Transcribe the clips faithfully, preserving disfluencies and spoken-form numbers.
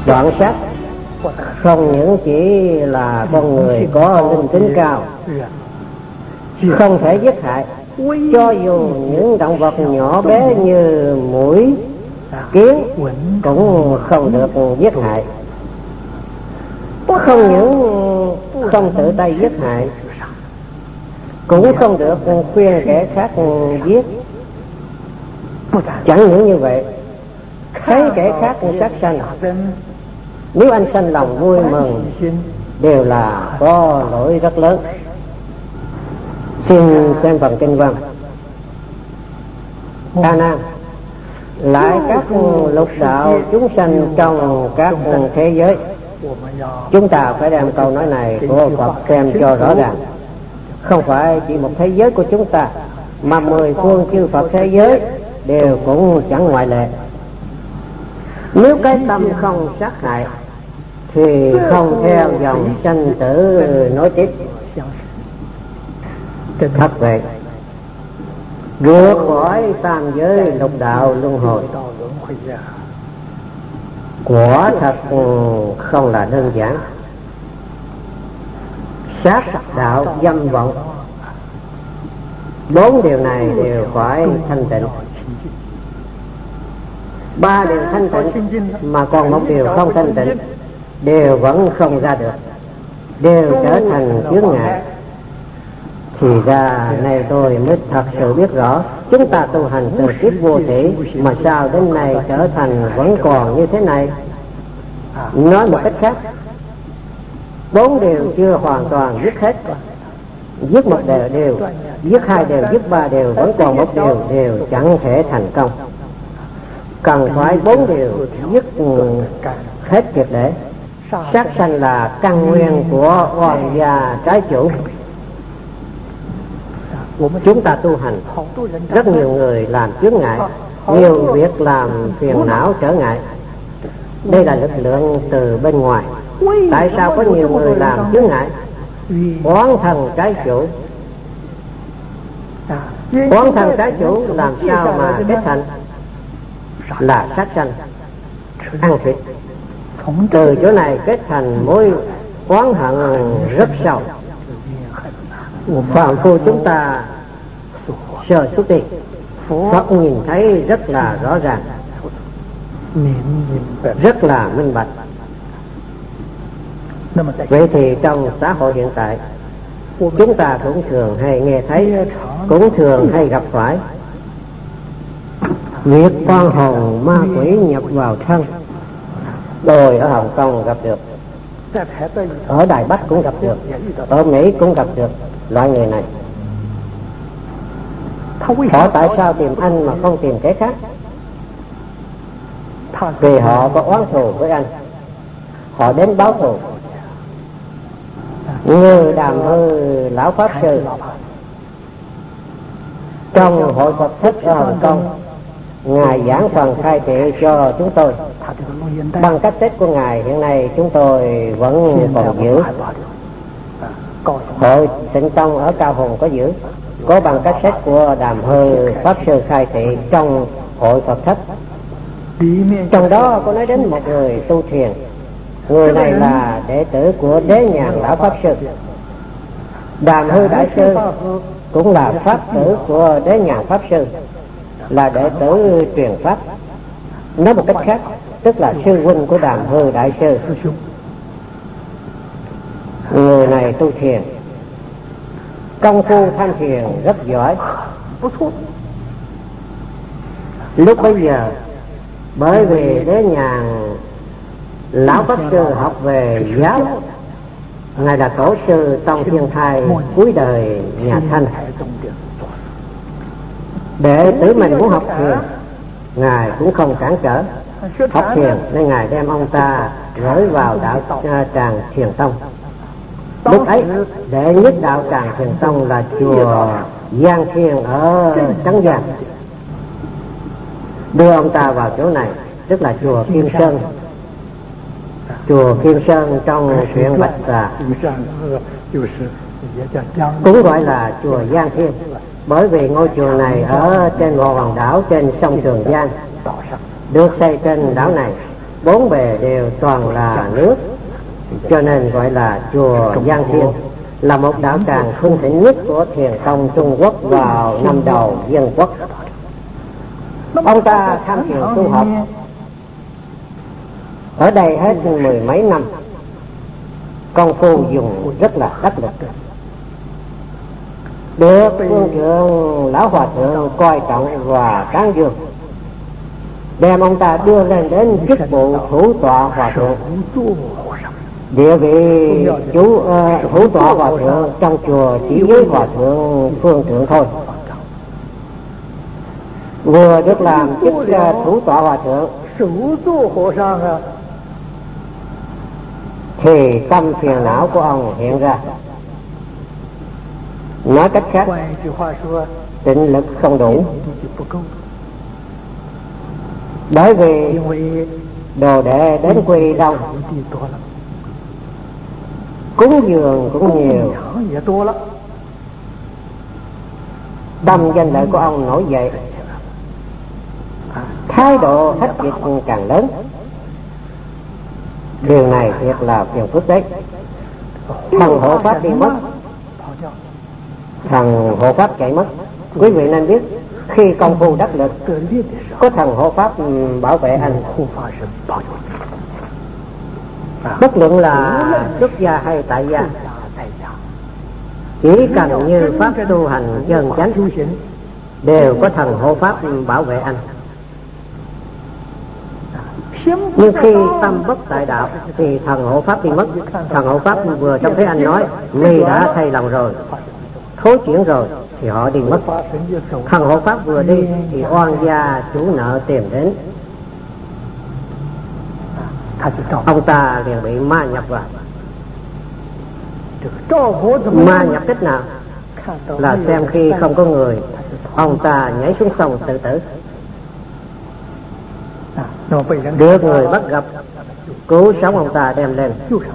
Đoạn sát không những chỉ là con người có linh tính cao, không thể giết hại, cho dù những động vật nhỏ bé như muỗi, kiến cũng không được giết hại. Không những không tự tay giết hại, cũng không được khuyên kẻ khác giết. Chẳng những như vậy, thấy kẻ khác sát sanh, nếu anh sanh lòng vui mừng đều là có lỗi rất lớn. Xin xem phần kinh văn. A Nan, lại các lục đạo chúng sanh trong các thế giới, chúng ta phải đem câu nói này của Phật xem cho rõ ràng. Không phải chỉ một thế giới của chúng ta, mà mười phương chư Phật thế giới đều cũng chẳng ngoại lệ. Nếu cái tâm không sát hại thì không theo dòng sanh tử nói tiếp. Thật vậy, vượt khỏi tam giới lục đạo luân hồi, quả thật không là đơn giản. Sát đạo dâm vọng, bốn điều này đều phải thanh tịnh. Ba điều thanh tịnh mà còn một điều không thanh tịnh đều vẫn không ra được, đều trở thành chướng ngại. Thì ra này tôi mới thật sự biết rõ, chúng ta tu hành từ kiếp vô thủy mà sao đến nay trở thành vẫn còn như thế này. Nói một cách khác, bốn điều chưa hoàn toàn dứt hết, dứt một đều đều, dứt hai đều, dứt ba đều, vẫn còn một điều đều chẳng thể thành công. Cần phải bốn điều dứt hết triệt để. Sát sanh là căn nguyên của oan gia trái chủ. Chúng ta tu hành, rất nhiều người làm chướng ngại, nhiều việc làm phiền não trở ngại. Đây là lực lượng từ bên ngoài. Tại sao có nhiều người làm chướng ngại? Oán thần trái chủ. Oán thần trái chủ làm sao mà kết thành? Là sát sanh, ăn thịt. Từ chỗ này kết thành mối oán hận rất sâu. Phạm phu chúng ta sơ xuất đi, Phật nhìn thấy rất là rõ ràng, rất là minh bạch. Vậy thì trong xã hội hiện tại, chúng ta cũng thường hay nghe thấy, cũng thường hay gặp phải việc con hồn ma quỷ nhập vào thân. Tôi ở Hồng Kông gặp được, ở Đài Bắc cũng gặp được, ở Mỹ cũng gặp được loại người này. Họ tại sao tìm anh mà không tìm kẻ khác? Vì họ có oán thù với anh, họ đến báo thù. Như Đàm Hư lão pháp sư trong hội Phật thức ở Hồng Kông, ngài giảng phần khai thị cho chúng tôi. Bằng cassette của ngài hiện nay chúng tôi vẫn còn giữ. Hội Tịnh Tông ở Cao Hùng có giữ, có bằng cassette của Đàm Hư pháp sư khai thị trong hội Phật thất. Trong đó có nói đến một người tu thiền. Người này là đệ tử của Đế Nhàn lão pháp sư. Đàm Hư đại sư cũng là pháp tử của Đế Nhàn pháp sư, là đệ tử truyền pháp. Nói một cách khác, tức là sư huynh của Đàm Hư đại sư. Người này tu thiền, công phu tham thiền rất giỏi. Lúc bấy giờ, bởi vì Đế Nhàn lão pháp sư học về giáo, ngài là tổ sư Tông Thiên Thai cuối đời nhà Thanh. Đệ tử mình muốn học thiền, ngài cũng không cản trở. Học thiền nên ngài đem ông ta gửi vào đạo tràng Thiền Tông. Lúc ấy đệ nhất đạo tràng Thiền Tông là chùa Giang Thiên ở Trấn Giang. Đưa ông ta vào chỗ này, tức là chùa Kim Sơn. Chùa Kim Sơn trong huyện Bạch Đà, cũng gọi là chùa Giang Thiên, bởi vì ngôi chùa này ở trên một hòn đảo trên sông Trường Giang, được xây trên đảo này. bốn bề đều toàn là nước, cho nên gọi là chùa Giang Thiên, là một đạo tràng hưng thịnh nhất của thiền tông Trung Quốc vào năm đầu Dân Quốc. Ông ta tham thiền tu học ở đây hết mười mấy năm, công phu dùng rất là đắc lực, được phương trưởng lão hòa thượng coi trọng và tán dương, đem ông ta đưa lên đến chức vụ thủ tọa hòa thượng. Địa vị chủ uh, thủ tọa hòa thượng trong chùa chỉ với hòa thượng phương trưởng thôi. Vừa được làm chức uh, thủ tọa hòa thượng thì tâm phiền não của ông hiện ra. Nói cách khác, tịnh lực không đủ, bởi vì đồ đệ đến quy đông, cúng dường cũng nhiều, tâm danh lợi của ông nổi dậy, thái độ thách dịch càng lớn. Điều này thiệt là phiền phức đấy. Thần hộ pháp đi mất, thần hộ pháp chạy mất. Quý vị nên biết, khi công phu đắc lực, có thần hộ pháp bảo vệ anh. Bất luận là xuất gia hay tại gia, chỉ cần như pháp tu hành chân chánh đều có thần hộ pháp bảo vệ anh. Nhưng khi tâm bất tại đạo thì thần hộ pháp đi mất. Thần hộ pháp vừa trông thấy anh nói mi đã thay lòng rồi, thối chuyển rồi, thì họ đi mất. Thần hộ pháp vừa đi thì oan gia chủ nợ tìm đến, ông ta liền bị ma nhập vào. Ma nhập cách nào? Là xem khi không có người, ông ta nhảy xuống sông tự tử. Được người bắt gặp, cứu sống ông ta đem lên.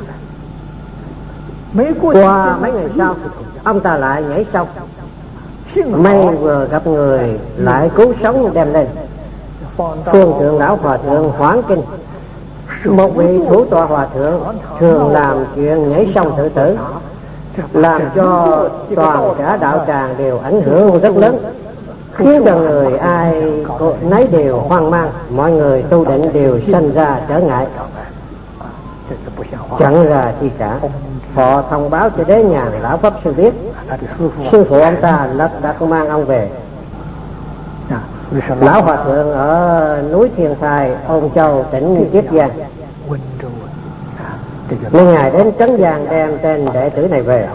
Qua mấy ngày sau, ông ta lại nhảy sông. May vừa gặp người lại cứu sống đem lên. Phương trưởng lão hòa thượng hoán kinh, một vị thủ tọa hòa thượng thường làm chuyện nhảy sông tự tử, làm cho toàn cả đạo tràng đều ảnh hưởng rất lớn, khiến cho người ai nấy đều hoang mang, mọi người tu định đều sanh ra trở ngại, chẳng ra chi cả. Họ thông báo cho đế nhàn lão pháp sư biết, sư phụ ông ta lập đặt mang ông về. Lão hòa thượng ở núi Thiên Thai, Ôn Châu, tỉnh Chiết Giang, nên ngài đến Trấn Giang đem tên đệ tử này về.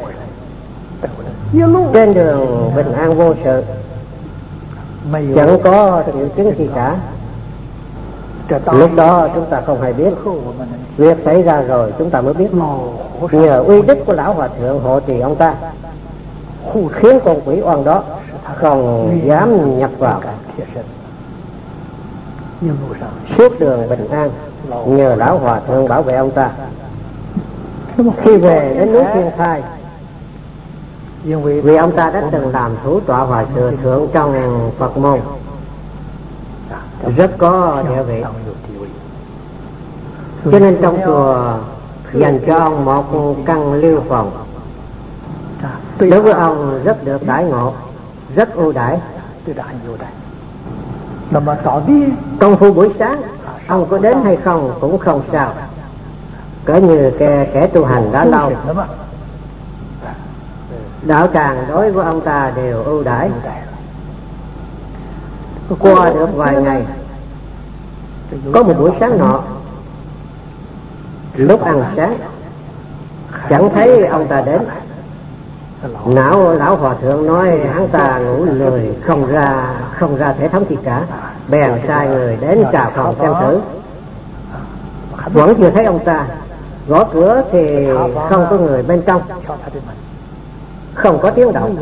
Trên đường bình an vô sự, chẳng có triệu chứng gì cả. Lúc đó chúng ta không hay biết, việc xảy ra rồi chúng ta mới biết. Nhờ uy đức của lão hòa thượng hộ trì ông ta, khiến con quỷ oan đó không dám nhập vào. Suốt đường bình an, nhờ lão hòa thượng bảo vệ ông ta. Khi về đến núi Thiên Thai, vì ông ta đã từng làm thủ tọa hòa thượng trong Phật môn, rất có địa vị, cho nên trong chùa dành cho ông một căn liêu phòng. Đối với ông rất được đãi ngộ, rất ưu đãi. Công phu buổi sáng ông có đến hay không cũng không sao, cỡ như kẻ, kẻ tu hành đã lâu. Đạo tràng đối với ông ta đều ưu đãi. Qua được vài ngày, có một buổi sáng nọ, lúc ăn sáng chẳng thấy ông ta đến. Não lão hòa thượng nói hắn ta ngủ lười, không ra không ra thể thống gì cả, bèn sai người đến trà phòng xem thử. Vẫn chưa thấy ông ta. Gõ cửa thì không có người bên trong, không có tiếng động.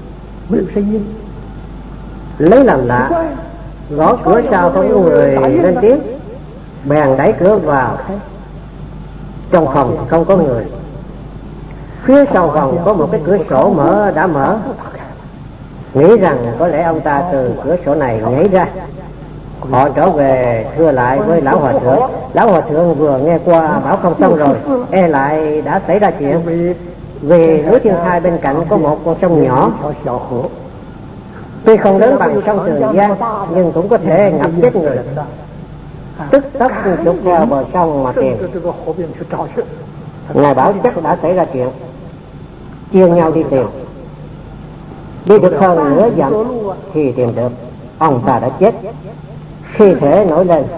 Lấy làm lạ, gõ cửa sao không có người lên tiếng, bèn đẩy cửa vào. Trong phòng không có người. Phía sau phòng có một cái cửa sổ mở đã mở, nghĩ rằng có lẽ ông ta từ cửa sổ này nhảy ra. Họ trở về thưa lại với lão hòa thượng. Lão hòa thượng vừa nghe qua bảo không xong rồi, e lại đã xảy ra chuyện. Vì núi Thiên Thai bên cạnh có một con sông nhỏ, tuy không lớn bằng sông Trường Giang nhưng cũng có thể ngập chết người. Tức tốc chụp theo bờ sông mà tìm. Ngài bảo chắc đã xảy ra chuyện, chia nhau đi tìm. Đi được hơn nửa dặm thì tìm được ông ta đã chết, khi thể nổi lên,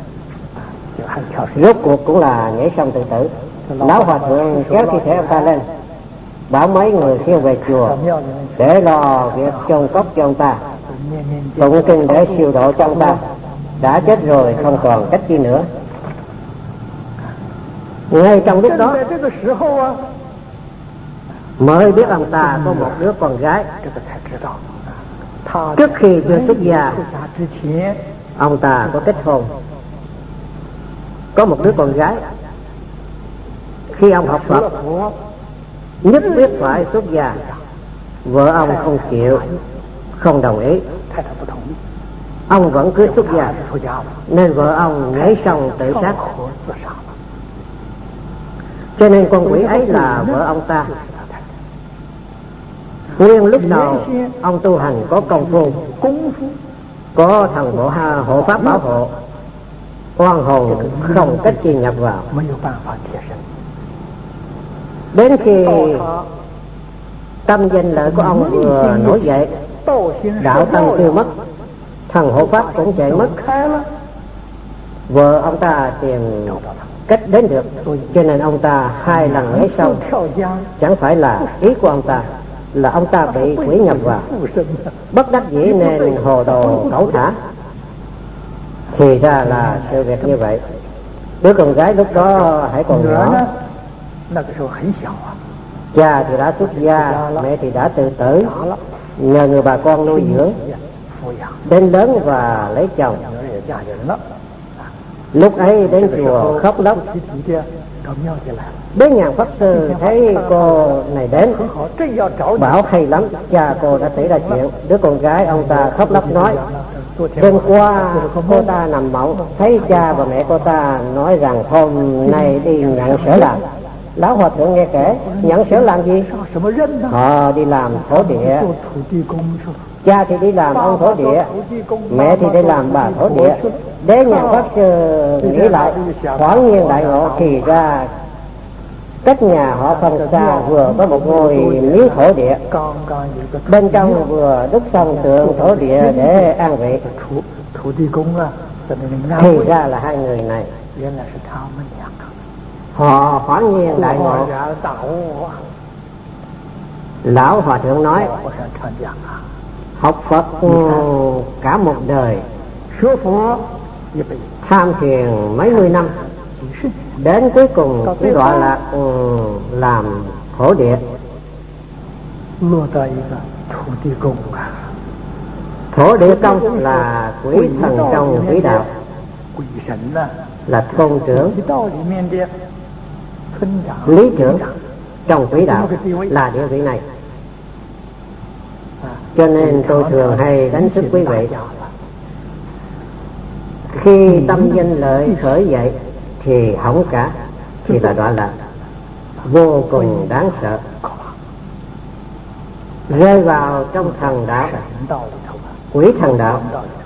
rốt cuộc cũng là nhảy sông tự tử. Lão hòa thượng kéo thi thể ông ta lên, bảo mấy người khiêng về chùa để lo việc chôn cất cho ông ta, tụng kinh để siêu độ cho ông ta. Đã chết rồi không còn cách chi nữa. Ngay trong lúc đó mới biết ông ta có một đứa con gái. Trước khi chưa xuất gia, ông ta có kết hôn, có một đứa con gái. Khi ông học Phật, nhất quyết phải xuất gia, vợ ông không chịu, không đồng ý. Ông vẫn cứ xuất gia, nên vợ ông nhảy sông tự sát. Cho nên con quỷ ấy là vợ ông ta. Nguyên lúc đầu ông tu hành có công phu, có thần bộ hộ pháp bảo hộ, oan hồn không cách chi nhập vào. Đến khi tâm danh lợi của ông vừa nổi dậy, đạo tâm tiêu mất, thần hộ pháp cũng chạy mất, vợ ông ta tìm cách đến được, cho nên ông ta hai lần nhảy sông. Chẳng phải là ý của ông ta, là ông ta bị quỷ nhập vào, bất đắc dĩ nên hồ đồ cẩu thả. Thì ra là sự việc như vậy. Đứa con gái lúc đó hãy còn nhỏ, cha thì đã xuất gia, mẹ thì đã tự tử, nhờ người bà con nuôi dưỡng đến lớn và lấy chồng. Lúc ấy đến chùa khóc lóc. Đến nhà Pháp Sư thấy cô này đến, bảo hay lắm, cha cô đã xảy ra chuyện. Đứa con gái ông ta khóc lóc nói, đêm qua cô ta nằm mộng, thấy cha và mẹ cô ta nói rằng hôm nay đi nhận sở làm. Lão hòa thượng nghe kể, nhận sở làm gì? Họ đi làm thổ địa. Cha thì đi làm ông thổ địa, mẹ thì đi làm bà thổ địa. Đế nhà Pháp Sư nghĩ lại, hoảng nhiên đại ngộ, thì ra cách nhà họ không xa vừa có một ngôi miếu thổ địa, bên trong vừa đúc xong tượng thổ địa để an vị. Thì ra là hai người này. Họ hoảng nhiên đại ngộ. Lão hòa thượng nói, học Phật cả một đời, tham thiền mấy mươi năm, đến cuối cùng cũng gọi là làm thổ địa. Thổ địa công là quỷ thần trong quỷ đạo, là thôn trưởng, lý trưởng trong quỷ đạo, là địa vị này. Cho nên tôi thường hay đánh thức quý vị, khi tâm danh lợi khởi dậy thì hỏng cả, thì là gọi là vô cùng đáng sợ, rơi vào trong thần đạo, quỷ thần đạo.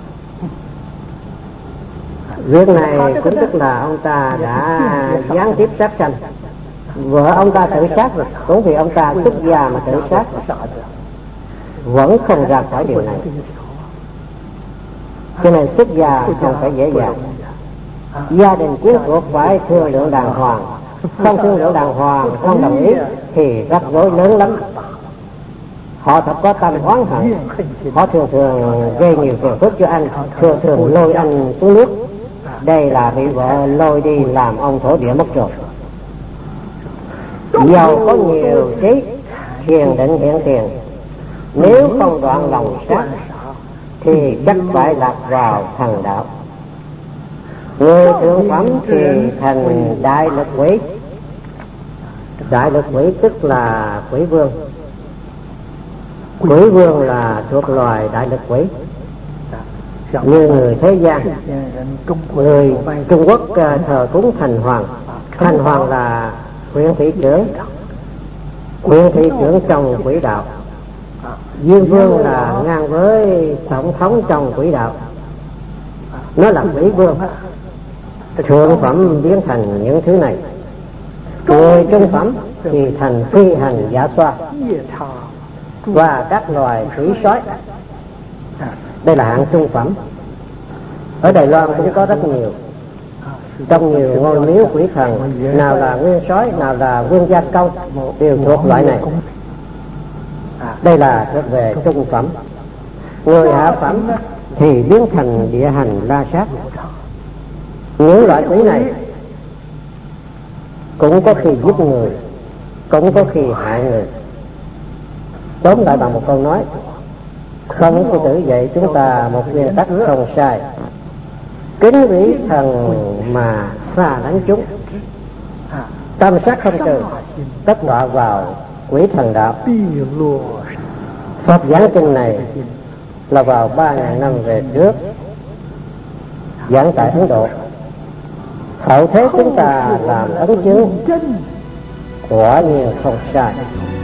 Việc này cũng tức là ông ta đã gián tiếp sát sanh. Vợ ông ta tự sát rồi, cũng vì ông ta xuất gia mà tự sát, vẫn không ra khỏi điều này. Cho nên xuất gia không phải dễ dàng. Gia đình quyến thuộc phải thương lượng đàng hoàng, không thương lượng đàng hoàng, không đồng ý thì rắc rối lớn lắm. Họ thật có tâm oán hận, họ thường thường gây nhiều phiền phức cho anh, thường thường lôi anh xuống nước. Đây là bị vợ lôi đi làm ông thổ địa mất rồi. Giàu có nhiều trí, thiền định hiện tiền, nếu không đoạn lòng sát thì chắc phải lạc vào thần đạo. Người thượng phẩm thì thành đại lực quỷ. Đại lực quỷ tức là quỷ vương. Quỷ vương là thuộc loài đại lực quỷ. như người thế gian. Người Trung Quốc thờ cúng thành hoàng. Thành hoàng là huyện thị trưởng, huyện thị trưởng trong quỹ đạo. Diêm vương là ngang với tổng thống trong quỹ đạo, nó là quỹ vương. Thượng phẩm biến thành những thứ này, người trung phẩm thì thành phi hành giả xoa và các loài thủy sói. Đây là hạng trung phẩm. Ở Đài Loan cũng có rất nhiều, trong nhiều ngôi miếu quỷ thần, nào là nguyên sói, nào là vương gia công, đều thuộc loại này. Đây là thuộc về trung phẩm. Người hạ phẩm thì biến thành địa hành la sát. Những loại quỷ này cũng có khi giết người, cũng có khi hại người. Tóm lại bằng một câu nói, không có tử dạy chúng ta một nguyên tắc không sai: kính quỷ thần mà xa đánh chúng, tâm sát không trừ, tất đọa vào quỷ thần đạo. Pháp giảng kinh này là vào ba ngàn năm về trước, giảng tại Ấn Độ. Hậu thế chúng ta làm ấn chứng, quả nhiên không sai.